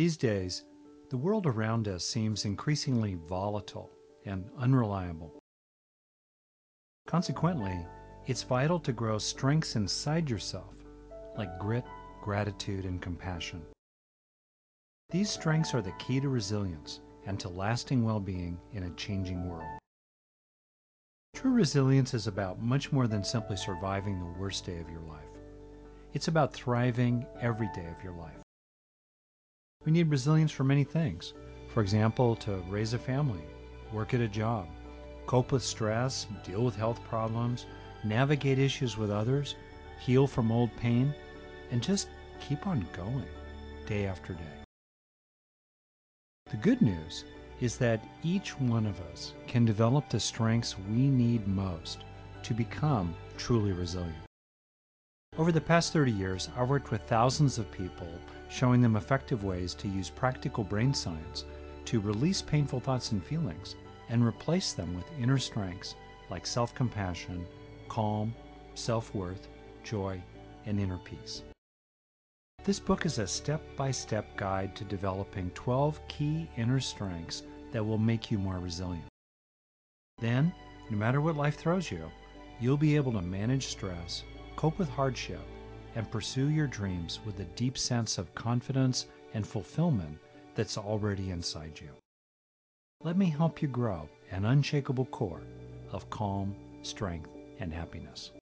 These days, the world around us seems increasingly volatile and unreliable. Consequently, it's vital to grow strengths inside yourself, like grit, gratitude, and compassion. These strengths are the key to resilience and to lasting well-being in a changing world. True resilience is about much more than simply surviving the worst day of your life. It's about thriving every day of your life. We need resilience for many things. For example, to raise a family, work at a job, cope with stress, deal with health problems, navigate issues with others, heal from old pain, and just keep on going day after day. The good news is that each one of us can develop the strengths we need most to become truly resilient. Over the past 30 years, I've worked with thousands of people, showing them effective ways to use practical brain science to release painful thoughts and feelings and replace them with inner strengths like self-compassion, calm, self-worth, joy, and inner peace. This book is a step-by-step guide to developing 12 key inner strengths that will make you more resilient. Then, no matter what life throws you, you'll be able to manage stress, cope with hardship, and pursue your dreams with a deep sense of confidence and fulfillment that's already inside you. Let me help you grow an unshakable core of calm, strength, and happiness.